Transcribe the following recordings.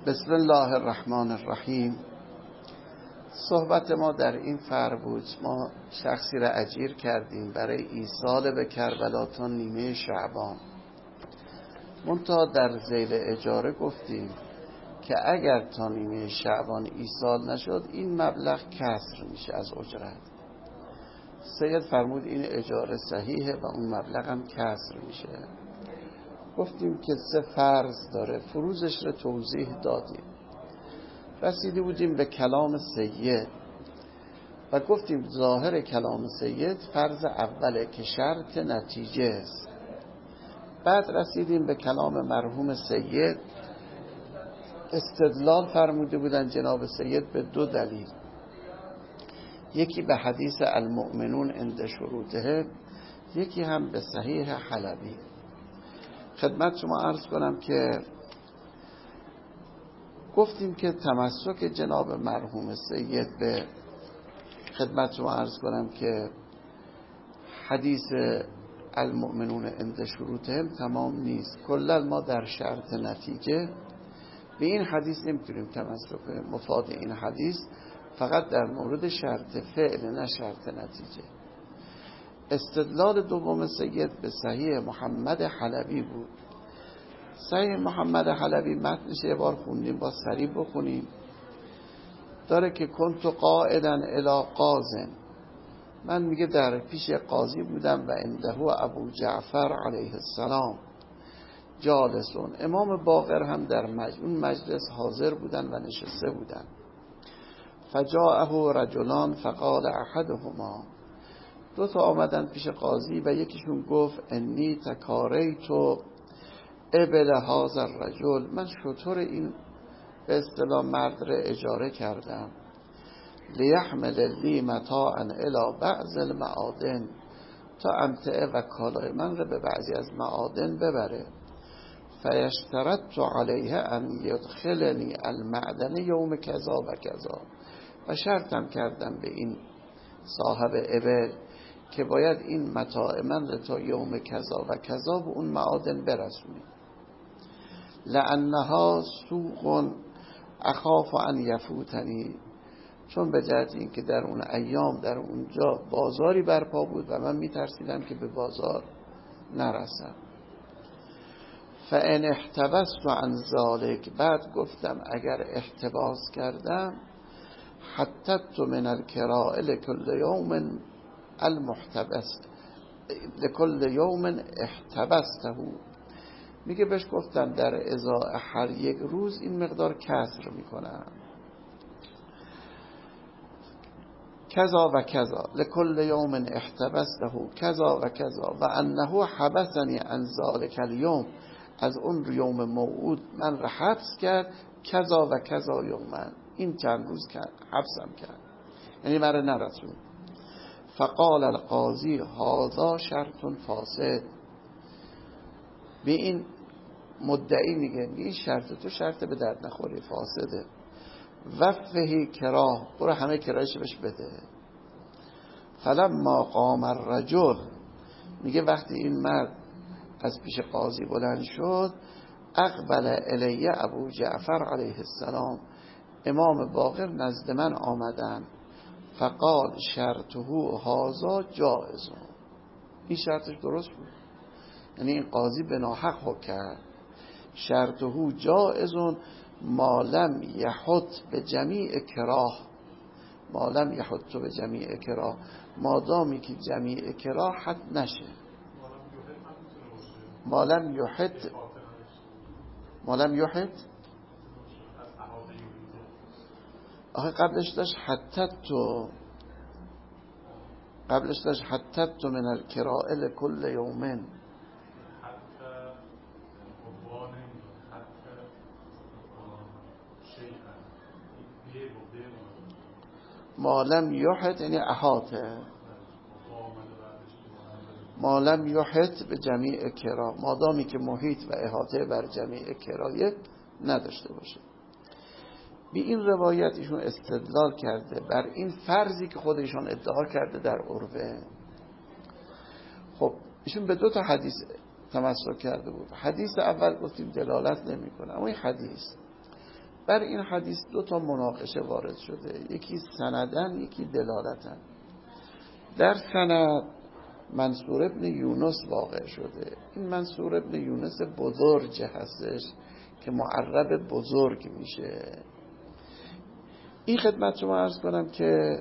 بسم الله الرحمن الرحیم. صحبت ما در این فرع بود. ما شخصی را اجیر کردیم برای ایصال به کربلا تا نیمه شعبان. منتها در ذیل اجاره گفتیم که اگر تا نیمه شعبان ایصال نشد این مبلغ کسر میشه از اجرت. سید فرمود این اجاره صحیحه و اون مبلغ هم کسر میشه. گفتیم که 3 فرض داره، فروضش رو توضیح دادیم. رسیده بودیم به کلام سید و گفتیم ظاهر کلام سید فرض اوله که شرط نتیجه است. بعد رسیدیم به کلام مرحوم سید. استدلال فرموده بودن جناب سید به 2 دلیل، یکی به حدیث المؤمنون عند شروطه، یکی هم به صحیح حلبی. خدمت شما عرض کنم که گفتیم که تمسک جناب مرحوم سید به خدمت شما عرض کنم که حدیث المؤمنون عند شروطهم تمام نیست. کلا ما در شرط نتیجه به این حدیث نمیتونیم تمسک کنیم. مفاد این حدیث فقط در مورد شرط فعل نه شرط نتیجه. استدلال دوم سید به صحیح محمد حلبی بود. صحیح محمد حلبی متنش یه بار خوندیم، با سریع بخونیم. داره که کنت قائدا الی قاضٍ، من میگه در پیش قاضی بودم و عنده ابو جعفر علیه السلام جالسون، امام باقر هم در اون مجلس حاضر بودن و نشسته بودن. فجاءه رجلان فقال احدهما، 2 تا آمدن پیش قاضی و یکیشون گفت انی تکاریت ابل هذا الرجل، من شتر این به اصطلاح مرد را اجاره کردم، لیحمل لی متاعا الی بعض المعادن، تا امتعه و کالای من را به بعضی از معادن ببره. فیشترط علیه ان یدخلنی المعدن یوم کذا و کذا، و شرطم کردم به این صاحب ابل که باید این متاع من را تا یوم کذا و کذا به اون معادن برسونی. لانها سوق اخاف ان یفوتنی، چون به جهت این که در اون ایام در اونجا بازاری برپا بود و من میترسیدم که به بازار نرسم. فان احتبست عن ذلک، بعد گفتم اگر احتباس کردم حتت من الکراء لکل یوم المحتبس لکل یوم احتبسته، میگه بهش گفتم در ازای هر یک روز این مقدار کسر میکنم، کذا و کذا لکل یوم احتبسته کذا و کذا و انه حبسنی عن ذلک الیوم، از اون یوم موعود من را حبس کرد، کذا و کذا یومن، این چند روز حبسم کرد، یعنی من را نرسون. فقال القاضی هذا شرط فاسد، به این مدعی میگه این شرط تو شرط به درد نخوری، فاسده. وفهی کراه، برو همه کرایش بهش بده. فلما قام الرجل، میگه وقتی این مرد از پیش قاضی بلند شد، اقبل الیه ابو جعفر علیه السلام، امام باقر نزد من آمدن. فقال شرطه هذا جائز، این شرطش درست بود، یعنی این قاضی به ناحق حکم کرد. شرطه جائز ما لم یحط به جمیع کراه، ما لم یحط به جمیع کراه، مادامی که جمیع کراه حد نشه. ما لم یحط، ما لم یحط آخه قبلش داشت حتت من الکراء لکل یومن، ما لم یحط یعنی احاطه، ما لم یحط به جمیع کرا، مادامی که محیط و احاطه بر جمیع کرایه نداشته باشه. به این روایت ایشون استدلال کرده بر این فرضی که خودشون ادعا کرده در عروه. خب ایشون به 2 تا حدیث تمسک کرده بود. حدیث اول گفتیم دلالت نمی‌کنه، اما این حدیث بر این حدیث دو تا مناقشه وارد شده، یکی سندن یکی دلالتن. در سند منصور ابن یونس واقع شده. این منصور ابن یونس بزرگ هستش که معرب بزرگ میشه. این خدمت شما عرض کنم که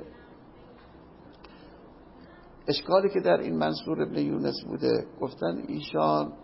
اشکالی که در این منصور ابن یونس بوده، گفتن ایشان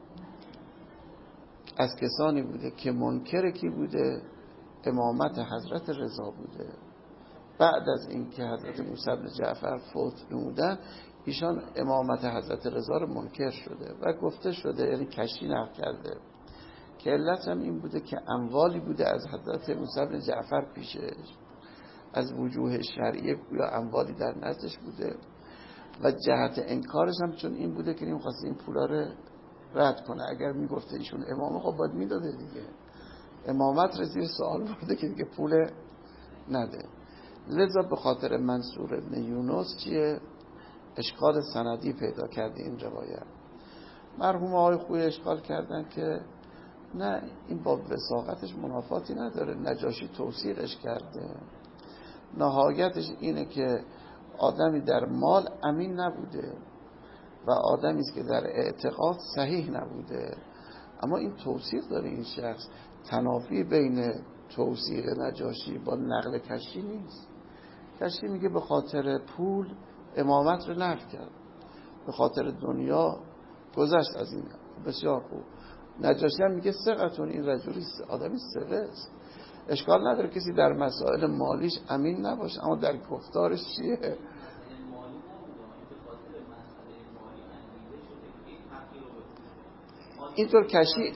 از کسانی بوده که منکر کی بوده؟ امامت حضرت رضا بوده. بعد از اینکه حضرت موسی بن جعفر فوت نمودن، ایشان امامت حضرت رضا رو منکر شده و گفته شده، یعنی کشی نقل کرده که علت هم این بوده که اموالی بوده از حضرت موسی بن جعفر پیشش، از وجوه شرعیه یا اموالی در نزدش بوده و جهت انکارش هم چون این بوده که نمی‌خواسته این پولا رو رد کنه. اگر میگفته ایشون امامه خب باید میداده دیگه، امامت رو زیر سوال برده که دیگه پول نده. لذا به خاطر منصور ابن یونس چیه؟ اشکال سندی پیدا کرده این روایت. مرحوم آقای خوی اشکال کردن که نه، این با وثاقتش منافاتی نداره، نجاشی توثیقش کرده. نهایتش اینه که آدمی در مال امین نبوده و آدمی است که در اعتقاد صحیح نبوده، اما این توثیق داره این شخص. تنافی بین توثیق نجاشی با نقل کشی نیست. کشی میگه به خاطر پول امامت رو نقل کرد، به خاطر دنیا گذشت از این. بسیار خوب. نجاشی هم میگه ثقتون، این رجلی آدمی ثقه است، اشکال نداره کسی در مسائل مالیش امین نباشه، اما در گفتارش چیه؟ اینطور کشی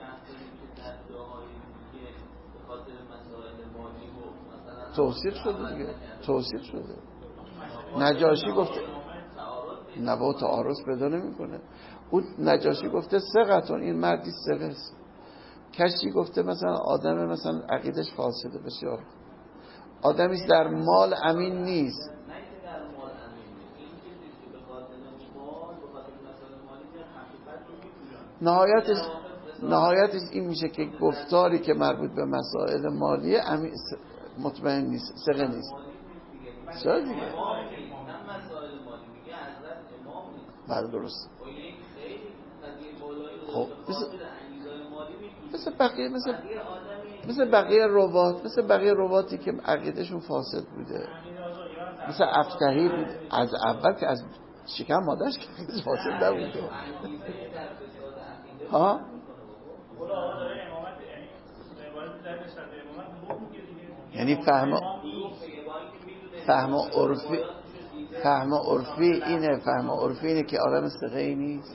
توصیف شده دیگه، توصیف شده. نجاشی گفته نه با تعارض پیدا نمیکنه. اون نجاشی گفته ثقتون، این مردی ثقه است. کشی گفته مثلا آدم مثلا عقیدش فاسده، بسیار آدمی در مال امین نیست. نهایتش این میشه که گفتاری که مربوط به مسائل مالیه مطمئن نیست، ثقه نیست. چرا دیگه؟ بله درست. خب مثل بقیه رواتی که عقیدشون فاسد بوده، مثل افتحی بود از اول که از شکم مادرش که عقیدش فاسد نبوده. ها؟ یعنی فهم عرفی اینه که آدم ثقه‌ای نیست.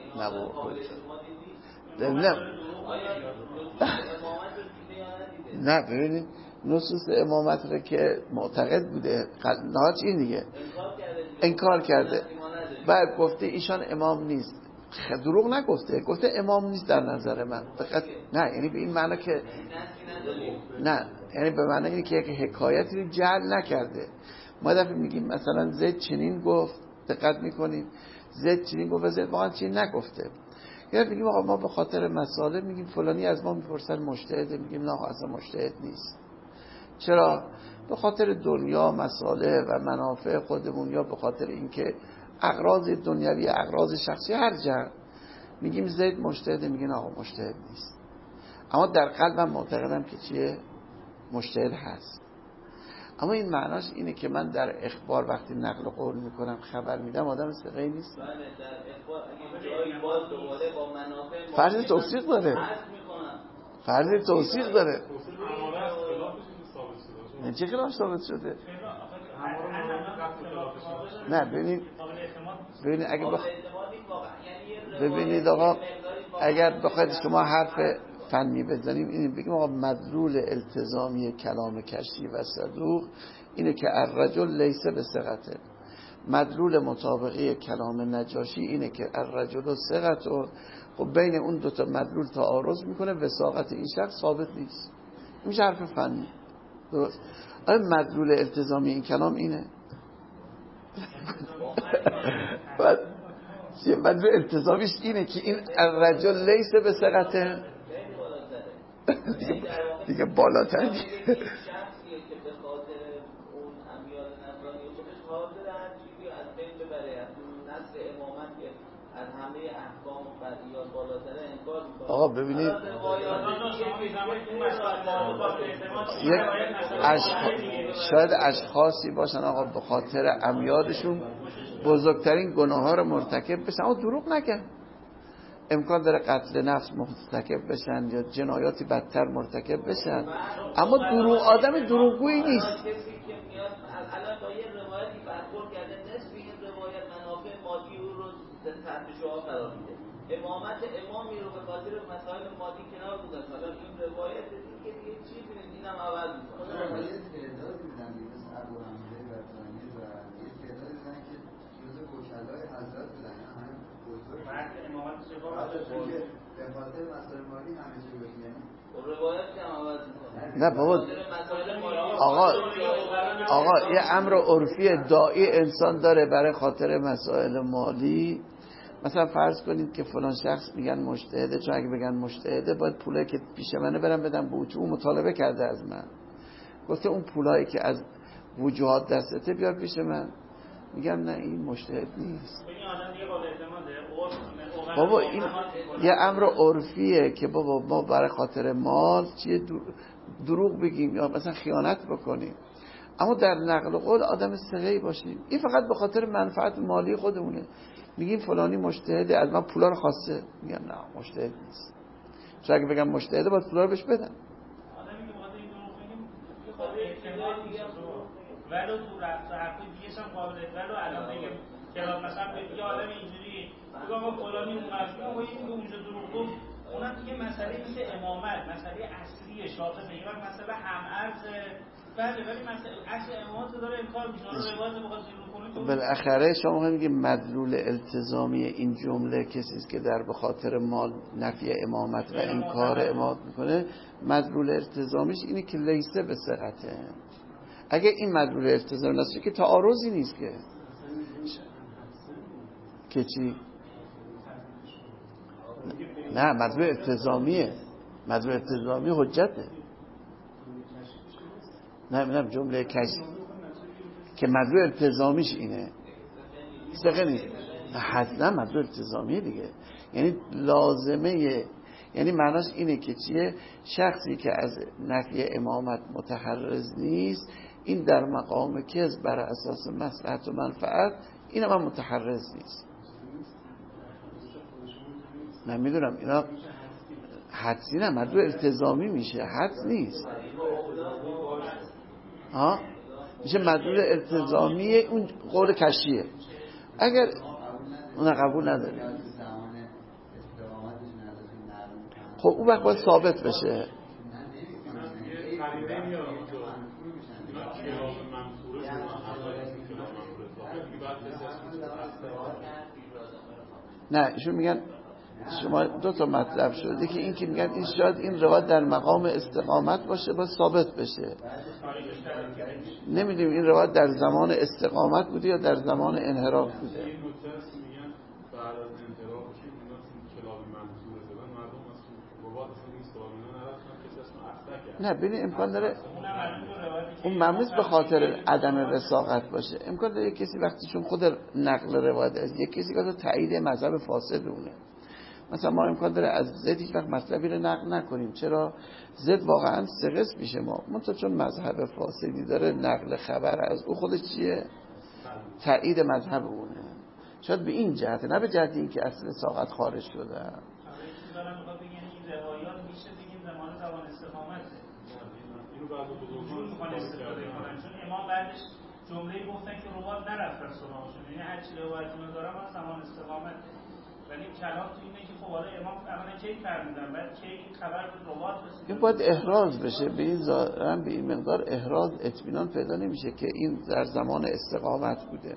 نه ببینید نصوص امامت رو که معتقد بوده نهاش این دیگه انکار کرده، بعد گفته ایشان امام نیست. دروغ نگفته، گفته امام نیست در نظر من. نه یعنی به این معنی که نه، یعنی به معنی اینه که یک حکایتی رو جعل نکرده. ما دفعه میگیم مثلا زید چنین گفت، دقت میکنیم زید چنین گفت و زید واقعا چنین نگفته. یا میگیم آقا ما به خاطر مسائل میگیم فلانی از ما میپرسن مجتهده، میگیم نه اصلا مجتهد نیست. چرا؟ به خاطر دنیا، مسائل و منافع خودمون، یا به خاطر اینکه اغراض دنیوی، اغراض شخصی، هر جا میگیم زید مجتهده، میگن آقا مجتهد نیست. اما در قلبم معتقدم که چیه؟ مجتهد هست. اما این معناش اینه که من در اخبار وقتی نقل قول میکنم، خبر میدم، آدم ثقه‌ای نیست. بله، در اخبار اگه جایی باز دوباره با منافع فرض توثیق داره، فرض توثیق داره. نه چه خلاف ثابت شده؟ نه ببینید اگه ببینید آقا، اگر بخواید شما حرف فنی بزنیم اینه بگیم آقا مدلول التزامی کلام کشی و صدوق اینه که الرجل لیس بثقته. مدلول مطابقی کلام نجاشی اینه که الرجل ثقته. خب بین اون دو تا مدلول تعارض میکنه، وثاقت این شخص ثابت نیست. این میشه حرف فنی. درست. آیا مدلول التزامی این کلام اینه؟ مدلول التزامیش اینه که این الرجل لیس بثقته. دیگه بالاتر شخصیه که به خاطر اون امیال نصرانی خودش حاضر هر چیزی از بین ببره، از نصر امامت که از همه احکام و فرعیات بالاتره انکار میکنه. آقا ببینید شاید اشخاصی باشن آقا به خاطر امیالشون بزرگترین گناه ها رو مرتکب بشن، اما دروغ نگن، امکان داره قتل نفس مرتکب بشن یا جنایاتی بدتر مرتکب بشن، اما آدم دروغگویی نیست. کسی که میاد الان با یه روایتی برخورد کرده، نصف این روایت منافع مادی او رو تحت شعاع قرار میده، امامت امامی رو به خاطر مسائل مادی کنار گذاشت. حالا این روایت دیگه چی ببینید اینم عوض میکنه. یه تعدادی بودن مثل ابو حمزه بطانی و یه تعدادی بودن که جزء وکلای حضرت بودن، همه بزرگ مرد امامت شفا به خاطر مسائل مالی همه چی بودن. روایت هم عوض میکنه. نه بابا آقا یه امر عرفی داعی انسان داره برای خاطر مسائل مالی. مثلا فرض کنید که فلان شخص میگن مجتهده، چون اگه بگن مجتهده باید پولایی که پیش منه برم بدم به اون مطالبه کرده از من، گفته اون پولایی که از وجوهات دستته بیار پیش من، میگم نه این مجتهد نیست. بابا این یه امر عرفیه که بابا ما برای خاطر مال چیه دروغ بگیم یا مثلا خیانت بکنیم، اما در نقل قول آدم ثقه‌ای باشیم. این فقط به خاطر منفعت مالی خودمونه. میگیم فلانی مجتهده از من پولا رو خواسته، میگم نه مجتهد نیست، چون اگه بگم مجتهده باید پولا رو بهش بدم. آدمی که بخواد این دروغ بگیم یه خاطر احتمال میشه ولو تو رفت حرفی دیگه هم قابله، ولو الان بگم که مثلا یه آدم اینجوری میگه آقا فلانی اومد اون یکی که اونجا دروغ گفت، اونم دیگه مسئله میشه امامت، مسئله اصلی شاخصه، یه وقت مسئله هم ارز بله، ولی مسئله اصل امامت رو داره انکار میشه. اون روایت بخواد زیرو کنه بالاخره شما میگید مدلول التزامی این جمله کسی است که در به خاطر مال نفی امامت و انکار امامت میکنه، مدلول التزامیش اینه که لیسه به ثقته. اگه این مدلول التزامی نشه که تعارضی نیست که چی؟ نه مدلول التزامیه، مدلول التزامی حجته. نه جمله کشی که مدلول التزامیش اینه ثقه نیست، حتما مدلول التزامیه دیگه، یعنی لازمه، یعنی معناش اینه که چیه؟ شخصی که از نفی امامت متحرز نیست، این در مقام کذب بر اساس مصلحت و منفعت، این هم متحرز نیست. من میدونم اینا حدسی نه، مدلول التزامی میشه، حدس نیست ها، میشه مدلول التزامی اون قول کشیه. اگر اون قبول نداره خب اون وقت باید ثابت بشه. نه ایشون میگن شما دو تا مطلب شده که این که میگن این شاید این روایت در مقام استقامت باشه باید ثابت بشه. نمیدونیم این روایت در زمان استقامت بوده یا در زمان انحراف بوده. نه ببین امکان داره اون ممیز به خاطر عدم رساقت باشه، امکان داره کسی وقتی چون خود نقل روایت از یک کسی که تایید مذهب فاسد اونه، مثلا ما امکان داره از زید هیچ وقت مطلبی رو نقل نکنیم، چرا؟ زید واقعا ثقه میشه ما منتها چون مذهب فاسدی داره نقل خبر از او خودش چیه؟ تایید مذهب اونه. شاید به این جهت، نه به جهت این که اصل ساقط خارج شده. چون امام بعدش جمله‌ای گفتن که روات نرفت از سراغشون، یعنی هر چی روایتونه دارم از زمان استقامت، ولی کلام تو اینه که خب حالا امام اولا کی فرمودن بعد کی این خبر به روات رسید. این باید احراز بشه، به این ظاهرا به این مقدار احراز اطمینان پیدا نمیشه که این در زمان استقامت بوده.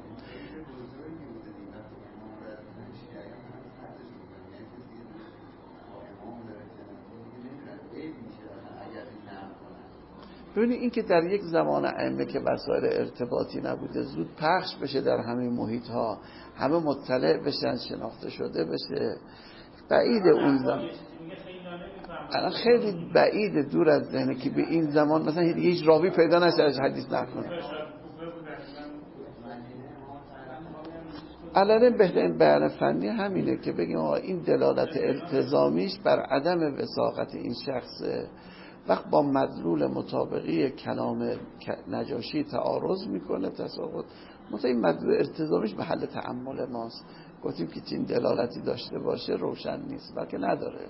ببینید این که در یک زمان ائمه که وسایل ارتباطی نبوده زود پخش بشه در همه محیط ها، همه مطلع بشن، شناخته شده بشه، بعید اون زمان. الان خیلی بعیده، دور از ذهنه که به این زمان مثلا هیچ راوی پیدا نشه از حدیث نکنه. الان بهترین بیان فنی همینه که بگیم آقا این دلالت التزامیش بر عدم وثاقت این شخصه، وقت با مدلول مطابقی کلام نجاشی تعارض میکنه تساقط، مثلا این مدلول التزامیش محل تأمل ماست. گفتیم که این دلالتی داشته باشه روشن نیست، بلکه نداره.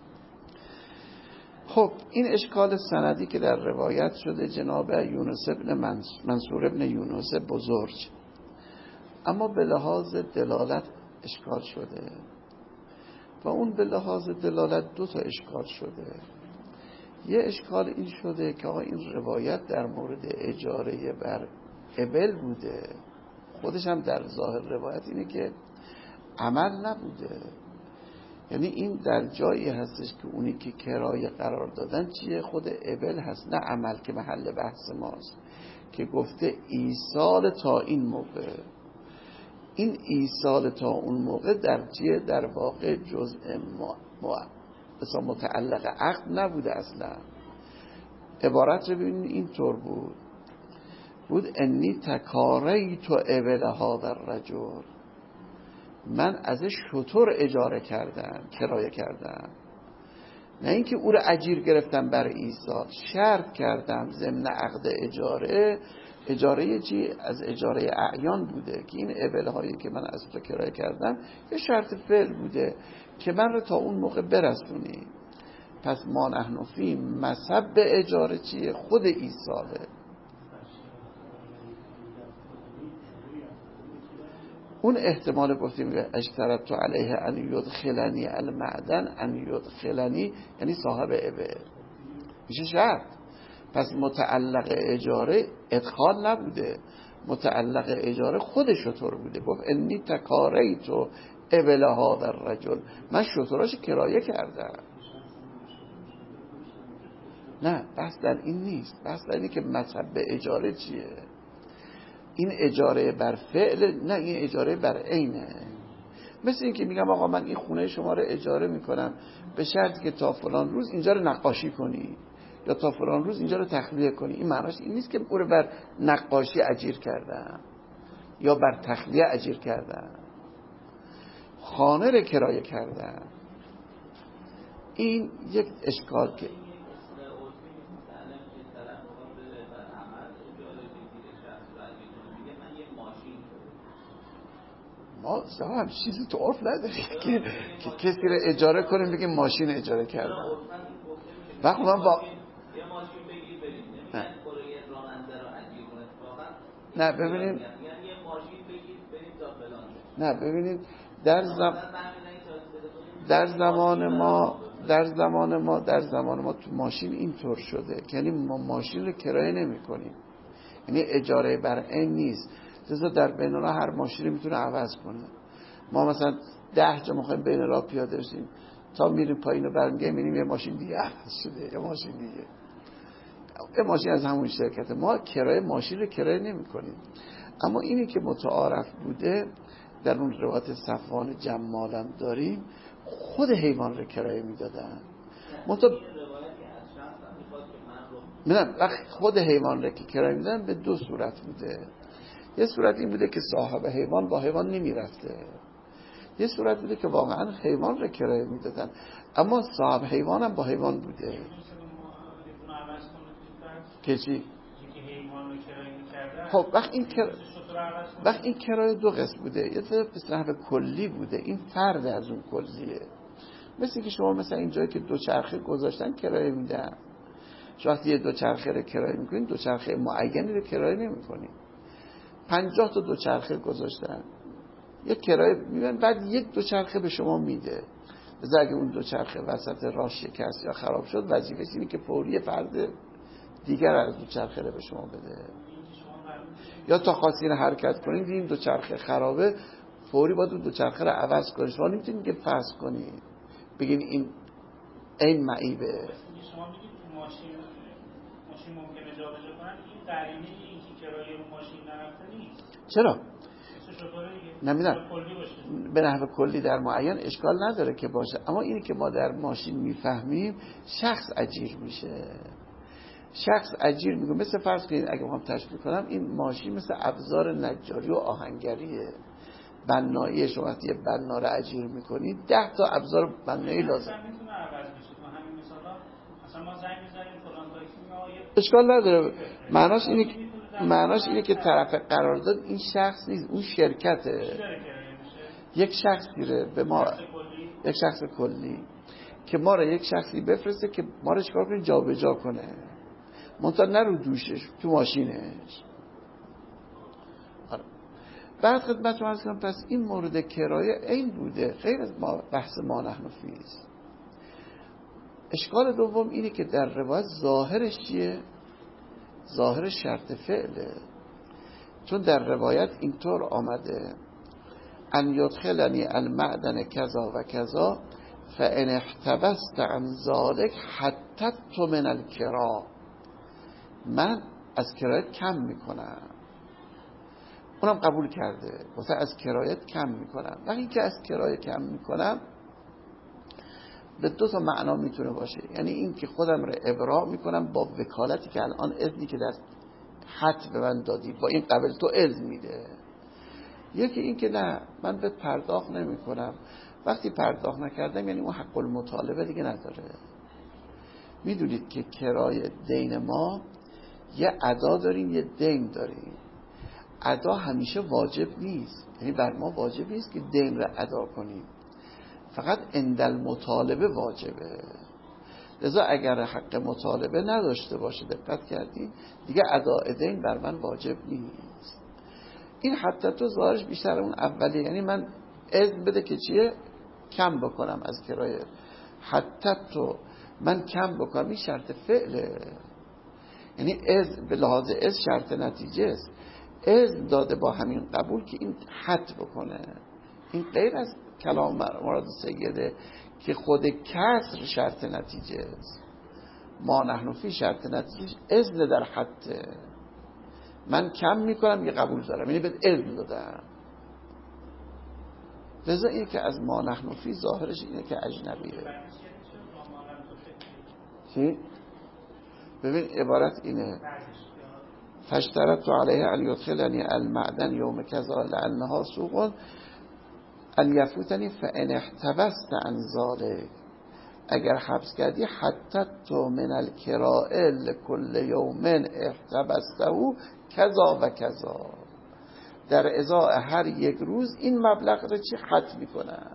خب این اشکال سندی که در روایت شده جناب یونس ابن منصور ابن یونس بزرگ، اما به لحاظ دلالت اشکال شده و اون به لحاظ دلالت دو تا اشکال شده. یه اشکال این شده که آقا این روایت در مورد اجاره بر ابل بوده، خودش هم در ظاهر روایت اینه که عمل نبوده، یعنی این در جایی هستش که اونی که کرایه قرار دادن چیه؟ خود ابل هست، نه عمل که محل بحث ماست، که گفته ایصال تا این موقع. این ایصال تا اون موقع در چیه؟ در واقع جزء مثلا متعلق عقد نبوده اصلا. عبارت رو ببینید اینطور بود انی تکاریت ابل هذا الرجل، من ازش شتر اجاره کردم، کرایه کردم، نه اینکه او رو اجیر گرفتم برای ایصال، شرط کردم ضمن عقد اجاره. اجاره چی؟ از اجاره اعیان بوده که این ابل هایی که من از تو کرایه کردم یه شرط فعل بوده که من رو تا اون موقع برسونی. پس ما نحن فی مصب اجاره چیه؟ خود ایصاله. اون احتمال گفتیم اشترط تو علیه ان یدخلنی المعدن، ان یدخلنی یعنی صاحب ابل میشه شرط. پس متعلق اجاره ادخال نبوده، متعلق اجاره خود شتر بوده. گفت انی تکاریت ابل هذا الرجل، من شتراشو کرایه کردم. نه بحث در این نیست، بحث در اینه که مذهب اجاره چیه. این اجاره بر فعل، نه این اجاره بر عینه. مثل این که میگم آقا من این خونه شما رو اجاره میکنم به شرطی که تا فلان روز اینجا رو نقاشی کنی یا تا فلان روز اینجا رو تخلیه کنی. این معناش این نیست که او رو بر نقاشی اجیر کردم یا بر تخلیه اجیر کردم، خانه رو کرایه کردم. این یک اشکال که ما هم چیزی تو عرف نداری که کسی رو اجاره کنیم بگیم ماشین اجاره کردم. وقت من با یه ماشین بگیر بریم نه ببینیم، یه ماشین بگیر بریم تا فلان. نه ببینید در زمان ما تو ماشین اینطور شده، یعنی ما ماشین رو کرایه نمی کنیم، یعنی اجاره بر عین نیست. لذا در بین راه هر ماشینی میتونه عوض کنه. ما مثلا 10 جا میخوایم بین راه پیاده بشیم، تا میریم پایین و برمیگردیم میبینیم یه ماشین دیگه عوض شده، یه ماشین دیگه، یه ماشین از همون شرکته. ما کرایه ماشین رو کرایه نمی کنیم. اما اینی که متعارف بوده در اون روایت صفوان جمالم داریم، خود حیوان رو کرایه میدادن. وقت خود حیوان رو که کرایه میدادن به دو صورت بوده. یه صورت این بوده که صاحب حیوان با حیوان نمیرفته، یه صورت بوده که واقعا حیوان رو کرایه میدادن اما صاحب حیوان هم با حیوان بوده. که چی؟ خب وقت این کرایه دو قسم بوده، یه طرف به نحو کلی بوده، این فرد از اون کلیه. مثل که شما مثلا این جایی که دوچرخه گذاشتن کرایه میدن، وقتی یه دوچرخه رو کرایه میکنین دوچرخه معینی رو کرایه نمیکنین. 50 تا دوچرخه گذاشتن یک کرایه میدن، بعد یک دوچرخه به شما میده. مثلا اگه اون دوچرخه وسط راه شکست یا خراب شد، وظیفه‌ش اینه که فوری فرد دیگر از دوچرخه رو به شما بده. یا تا خواستین حرکت کنید این دوچرخه خرابه، فوری باید اون دوچرخه رو عوض کنید. شما نمیتونید که فرض کنید بگین این معیبه. شما میگید تو ماشین ممکنه جابجا کنن، این قرینه اینکه کرایه رو ماشین نرفته نیست. چرا؟ نمیدونم به نحو کلی در معین اشکال نداره که باشه، اما اینی که ما در ماشین میفهمیم شخص اجیر میشه. شخص اجیر میگه، مثل فرض کنید اگه بخوام تشبیه کنم، این ماشین مثل ابزار نجاری و آهنگریه. بنایی شما وقتی یه بنا رو اجیر میکنید 10 تا ابزار بنایی لازم. اشکال نداره. معناش اینه که طرف قرارداد این شخص نیست، اون شرکته. یک شخص میره به ما، یک شخص کلی که ما رو یک شخصی بفرسته که ما رو چیکار کنه، جابجا کنه، منتها نه رو دوشش، تو ماشینش. بعد خدمتتون عرض کنم پس این مورد کرایه این بوده، غیر از بحث ما نحن فیه است. اشکال دوم اینه که در روایت ظاهرش چیه؟ ظاهر شرط فعله. چون در روایت اینطور آمده ان یدخلنی المعدن کذا و کذا فان احتبست عن ذلك حتت من الکرا، من از کرایت کم میکنم. اونم قبول کرده، گفته از کرایت کم میکنم. و این که از کرایت کم میکنم به 2 تا معنا میتونه باشه. یعنی این که خودم رو ابراء میکنم با وکالتی که الان اذنی که در حد به من دادی با این قبل تو اذن میده. یکی این که نه، من به پرداخت نمی کنم. وقتی پرداخت نکردم یعنی اون حق المطالبه دیگه نداره. میدونید که کرایه دین ما یه ادا داریم، یه دین داریم. ادا همیشه واجب نیست، یعنی بر ما واجب نیست که دین را ادا کنیم، فقط عند المطالبه واجبه. لذا اگر حق مطالبه نداشته باشه، دقت کردین، دیگه اداء دین بر من واجب نیست. این حتی تو ظاهرش بیشتر اون اولی، یعنی من اذن بده که چیه، کم بکنم از کرایه. حتی تو من کم بکنم، این شرط فعله. یعنی اذن به لحاظ اذن شرط نتیجه است. اذن داده با همین قبول که این حد بکنه. این غیر از کلام مراد سیده که خود کسر شرط نتیجه است. ما نحن فی شرط نتیجه اذن در حد. من کم میکنم یه قبول دارم، یعنی به اذن دادم. لذا این که از ما نحن فی ظاهرش اینه که اجنبیه. چی؟ ببین عبارت اینه فاشترطت علیه ان یدخلنی المعدن یوم کذا لانها سوق ان یفوتنی فان احتبست عن ذلك، اگر حبس کردی حتی تو من الکراء لکل یوم احتبسته کذا و کذا، در ازای هر یک روز این مبلغ رو چی حد میکنم.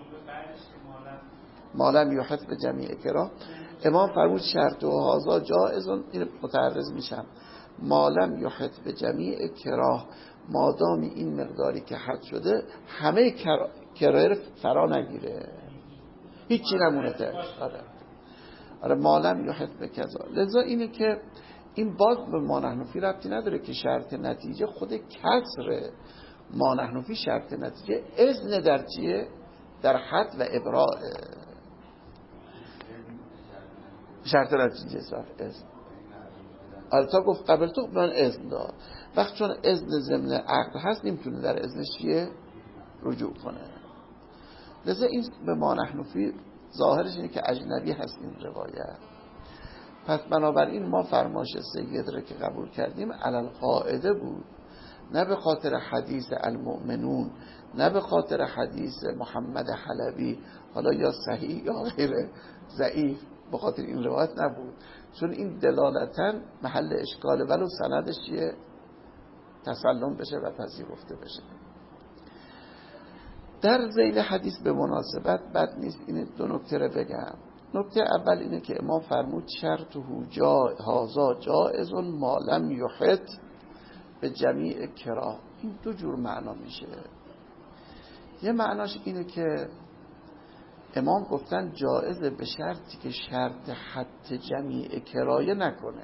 مالم یحط به جمیع کراه. امام فرمود شرط و هازا جائزون، این متعرض میشم، مالم یحط به جمیع کراه، مادامی این مقداری که حد شده همه کرایه رو فرا نگیره، هیچی نمونه تر. آره مالم یحط به کذا. لذا اینه که این باز به ما نحن فی ربطی نداره که شرط نتیجه خود کسر. ما نحن فی شرط نتیجه اذن در چیه؟ در حد و ابراء. شرط نتیجه صار اذن. تا گفت قبل تو من اذن داد، وقت چون اذن ضمن عقد هست نمیتونه در اذنش چیه رجوع کنه. لذا این به ما نحن فی ظاهرش اینه که اجنبی هست این روایت. پس بنابراین ما فرمایش سید را که قبول کردیم علل قاعده بود، نه به خاطر حدیث المؤمنون، نه به خاطر حدیث محمد حلبی، حالا یا صحیح یا غیر ضعیف، به خاطر این روایت نبود، چون این دلالتا محل اشکاله ولو سندش چیه تسلم بشه و پذیرفته بشه. در ذیل حدیث به مناسبت بد نیست این 2 نکته رو بگم. نکته اول اینه که امام فرمود شرطه هازا جائز ما لم یحط به جمیع کراه. این 2 جور معنا میشه. یه معناش اینه که امام گفتن جائزه به شرطی که شرط حد جمیع کرایه نکنه.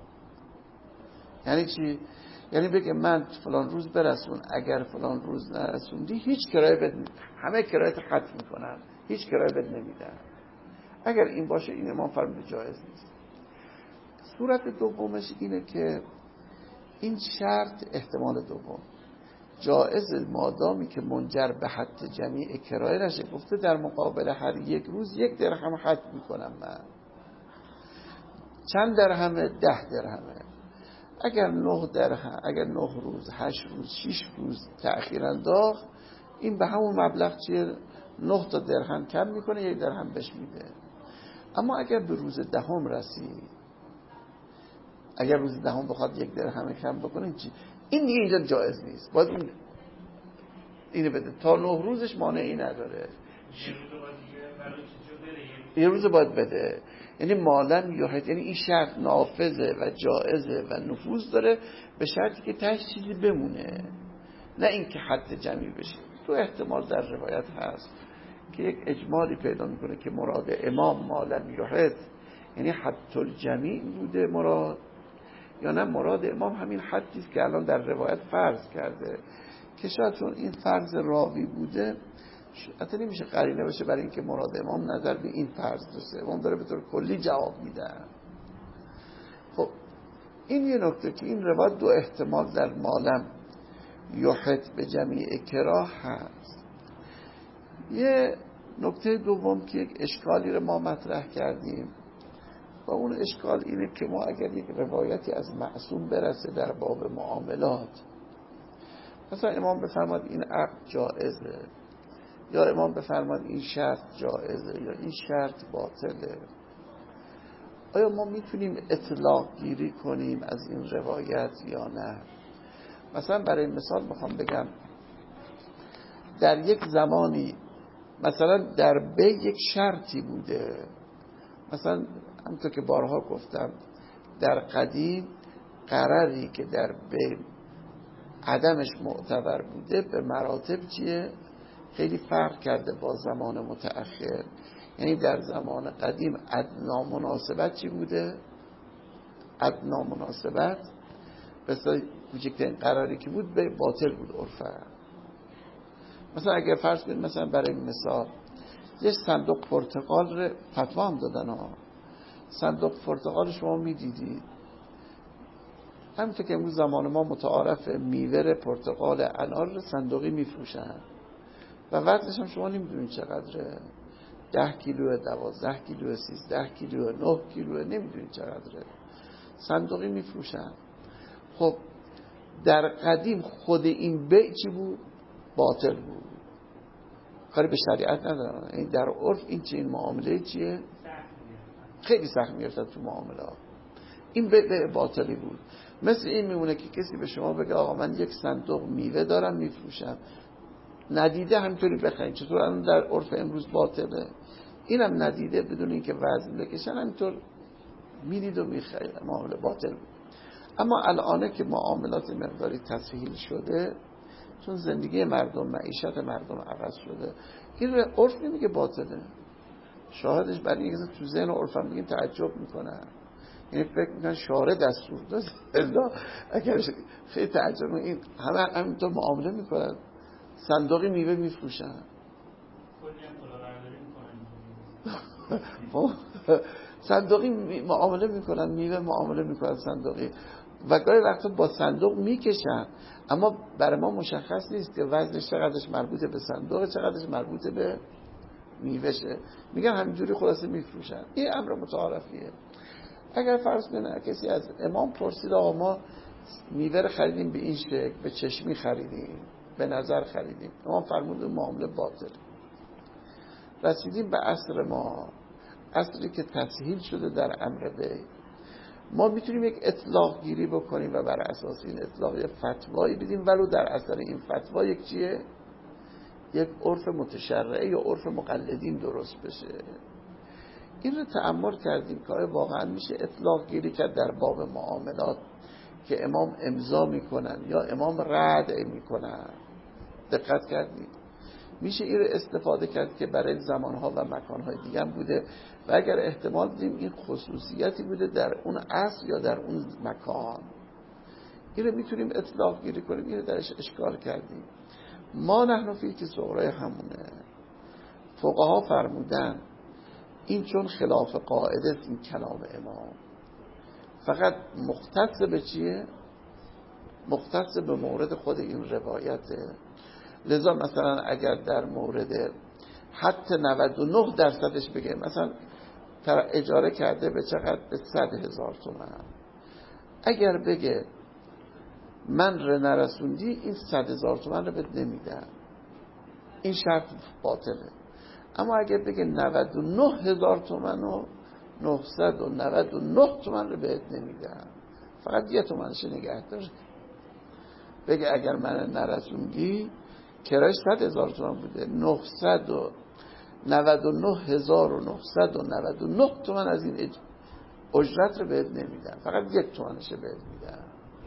یعنی چی؟ یعنی بگه من فلان روز برسون، اگر فلان روز نرسوندی هیچ کرایه بد نمیدن، همه کرایه حد میکنن، هیچ کرایه بد نمیدن. اگر این باشه این امام فرمود جایز نیست. صورت دومش اینه که این شرط احتمال دوم، جائز مادامی که منجر به حد جمیع کرایه نشه. گفته در مقابل هر یک روز 1 درهم حد میکنم من. چند درهمه؟ 10 درهمه. اگر 9 درهم، اگر 9 روز، 8 روز، 6 روز تأخیر انداخت، این به همون مبلغ چیه؟ 9 تا درهم کم میکنه، 1 درهم بهش میده. اما اگر به روز 10 رسید، اگر روز 10 بخواد 1 درهم کم بکنه، چی؟ این دیگه اینجا جایز نیست، باید اینو بده. تا 9 روزش مانعی نداره، یه روز باید بده. یعنی مالن یحت، یعنی این شرط نافذه و جائزه و نفوذ داره، به شرطی که تهش چیزی بمونه، نه اینکه حد جمعی بشه. تو احتمال در روایت هست که یک اجمالی پیدا میکنه که مراد امام مالن یحت یعنی حد الجمیع بوده مراد، یا نه مراد امام همین حدی است که الان در روایت فرض کرده، که شاید چون این فرض راوی بوده حتی نمیشه قرینه باشه برای اینکه مراد امام نظر به این فرض داشته. امام داره به طور کلی جواب میده. خب این یه نکته که این روایت دو احتمال در مالم یحت به جمیع کراه هست. یه نکته دوم که یک اشکالی رو ما مطرح کردیم و اون اشکال اینه که ما اگر یک روایتی از معصوم برسه در باب معاملات، مثلا امام بفرماد این عقد جائزه، یا امام بفرماد این شرط جائزه، یا این شرط باطله، آیا ما میتونیم اطلاق گیری کنیم از این روایت یا نه؟ مثلا برای مثال میخوام بگم در یک زمانی مثلا در بی یک شرطی بوده، مثلا همونطور که بارها گفتم در قدیم قراری که در بی عدمش معتبر بوده به مراتب چیه؟ خیلی فرق کرده با زمان متأخر. یعنی در زمان قدیم ادنا مناسبت چی بوده؟ ادنا مناسبت مثلا کوچکترین قراری که بود به باطل بود عرفا. مثلا اگر فرض کنید مثلا برای مثال یه صندوق پرتقال رو فتوا هم دادن ها، صندوق پرتقال شما میدیدید همونطور که امروز زمان ما متعارف میوه پرتقال انار رو صندوقی میفروشن و وزنش هم شما نمیدونید چقدره، 10 کیلو، 12 کیلو، 13 کیلو، 9 کیلو، نمیدونید چقدره، صندوقی میفروشن. خب در قدیم خود این بیع چی بود؟ باطل بود، کاری به شریعت ندارن. این در عرف این چه این معامله چیه؟ خیلی سخت میافتاد تو معاملات. این بیع باطلی بود. مثل این میمونه که کسی به شما بگه آقا من یک صندوق میوه دارم میفروشم، ندیده همینطوری بخرید، چطور الان در عرف امروز باطله؟ اینم ندیده بدون اینکه وزن بکشن همینطور میدید و میخرید، معامله باطل بود. اما الان که معاملات مقداری تسهیل شده، چون زندگی مردم، معیشت مردم عوض شده، این عرف نمیگه باطله. شاهدش برای اینکه تو ذهن عرف هم میگن تعجب میکنن، یعنی فکر میکنن شارع دستور داده. الا اگر خیلی تعجب، این همه همینطور معامله میکنن، صندوقی میوه میفروشن. صندوقی معامله میکنن، میوه معامله میکنن صندوقی، و گاهی وقتا با صندوق میکشن، اما برای ما مشخص نیست که وزنش چقدرش مربوطه به صندوق، چقدرش مربوطه به میوهشه، میگن همینجوری خلاصه میفروشن. این امر متعارفیه. اگر فرض کنه کسی از امام پرسید آقا ما میوه رو خریدیم به این شکل، به چشمی خریدیم، به نظر خریدیم، امام فرمود معامله باطل. رسیدیم به عصر ما، عصری که تسهیل شده در امر بیع، ما میتونیم یک اطلاق گیری بکنیم و بر اساس این اطلاق یک فتوایی بدیم، ولو در اثر این فتوا یک چیه؟ یک عرف متشرعه یا عرف مقلدین درست بشه. این رو تأمل کردیم که واقعا میشه اطلاق گیری کرد در باب معاملات که امام امضا میکنن یا امام رد میکنن. دقت کردیم میشه این رو استفاده کرد که برای زمانها و مکانهای دیگه هم بوده و اگر احتمال بدیم این خصوصیتی بوده در اون عصر یا در اون مکان، این رو میتونیم اطلاق گیری کنیم. این رو درش اشکال کردیم. ما نحن فی که صغرای همونه. فقها فرمودن این چون خلاف قاعده این کلام امام فقط مختص به چیه؟ مختص به مورد خود این روایته. لذا مثلا اگر در مورد حتی 99% بگه مثلا اجاره کرده به چقدر؟ به 100,000 تومان، اگر بگه من نرسوندی این 100,000 تومان رو بهت نمیدم، این شرط باطله. اما اگر بگه 99,000 تومان و 999 تومان رو بهت نمیدم، فقط 1 تومانش نگه دار، بگه اگر من نرسوندی کرایش 100,000 تومان بوده، 999,999 تومان از این اجرت رو بهت نمیدم، فقط 1 تومانش رو بهت میدم.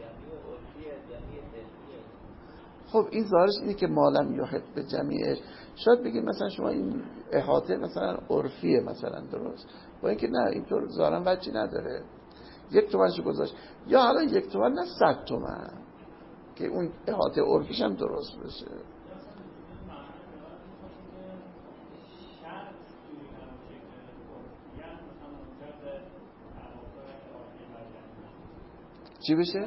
خب این ظاهرش اینه که مالم یحط به جمیعش. شاید بگید مثلا شما این احاطه مثلا عرفیه مثلا، درست، با اینکه نه اینطور ظاهرا وجهی نداره، 1 تومانش گذاشت، یا حالا 1 تومان نه 100 تومان که اون احاطه عرفیش هم درست بشه. چی بشه؟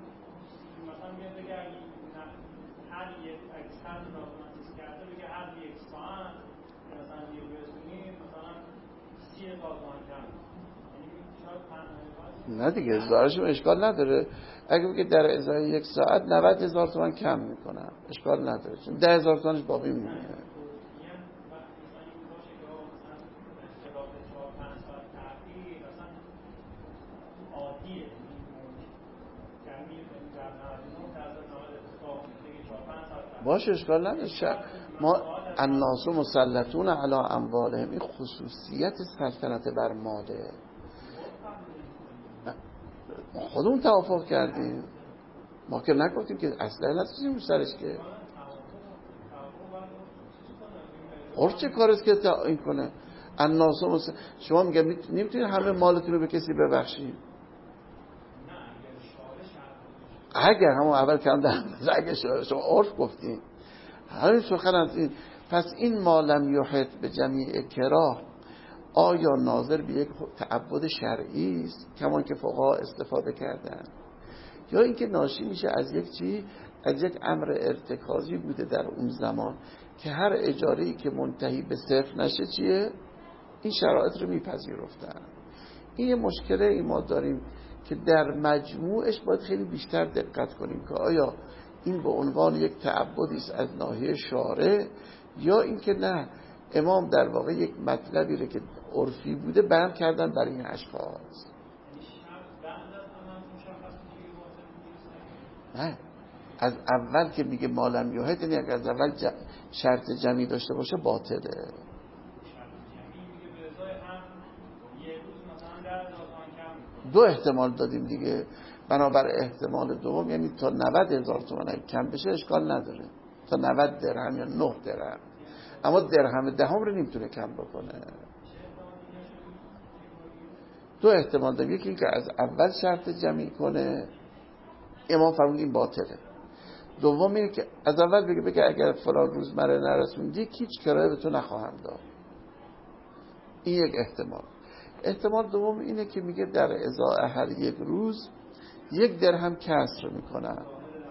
نه دیگه ظاهرش اشکال نداره. اگه بگه در ازای 1 ساعت 90,000 تومان کم میکنم، اشکال نداره، چون 10,000 تومانش باقی میمونه. باشه اشکال نداره. ما الناس مسلطون علی اموالهم، این خصوصیت سلطنت بر ماله. خودمون توافق کردیم، ما که نگفتیم که اصلا نتونیم سرش که اور چه کارست که این کنه. الناس شما میگه نمیتونید همه مالتون رو به کسی ببخشید. اگر همون اول کم در اگه شما عرف گفتیم همین سخن از این، پس این مالم یحط به جمیع کراه آیا ناظر به یک تعبد شرعی است کمان که فقها استفاده کردن، یا اینکه ناشی میشه از یک چی، از یک امر ارتکازی بوده در اون زمان که هر اجاره‌ای که منتهی به صفر نشه چیه، این شرایط رو میپذیرفتن. این یه مشکله ما داریم که در مجموعش باید خیلی بیشتر دقت کنیم که آیا این به عنوان یک تعبدی است از ناحیه شارع، یا اینکه نه امام در واقع یک مطلبی رو که عرفی بوده بیان کردن برای این اشخاص. نه از اول که میگه مالم یحط، یعنی اگر از اول شرط جمعی داشته باشه باطله. دو احتمال دادیم دیگه، بنابر احتمال دوم یعنی تا 90,000 تومان کم بشه اشکال نداره، تا 90 درهم یا 9 درهم، اما درهم دهم رو نمیتونه کم بکنه. دو احتمال داریم، یکی اینکه از اول شرط جمعی کنه، امام فرمود این باطله. دوم اینه که از اول بگه اگر فلان روز مرا نرسوندی هیچ کرایه به تو نخواهم داد. این یک احتمال. احتمال دوم اینه که میگه در ازای هر یک روز 1 درهم کسر میکنن.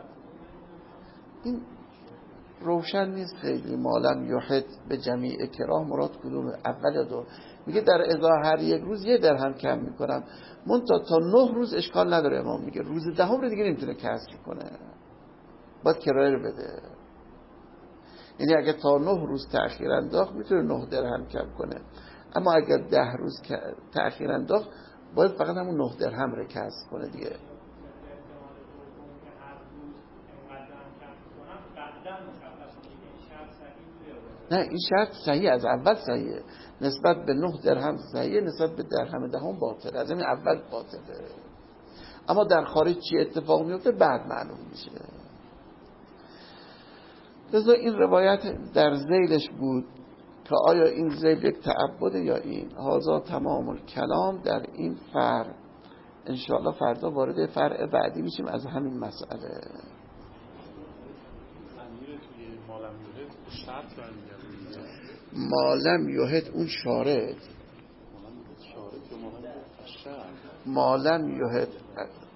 این روشن نیست خیلی. مالم یحط به جمیع کراه مراد کدوم، اول یا دو؟ میگه در ازای هر یک روز 1 درهم کم میکنم، منتها تا 9 روز اشکال نداره. امام میگه روز دهم رو دیگه نمیتونه کسر کنه، باید کرایه رو بده. یعنی اگه تا 9 روز تأخیر انداخت میتونه 9 درهم کم کنه، اما اگر 10 روز تأخیر انداخت باید فقط همون 9 درهم رو کسر کنه دیگه. نه این شرط صحیح، از اول صحیحه، نسبت به 9 درهم صحیحه، نسبت به درهم دهم باطله، از این اول باطله. اما در خارج چی اتفاق میفته بعد معلوم میشه. لذا این روایت در ذیلش بود که آیا این ذیل یک تعبده یا این. هذا تمام الکلام در این فرع. انشاءالله فردا وارد فرع بعدی میشیم از همین مسئله. مالم یحط اون شارط، مالم یحط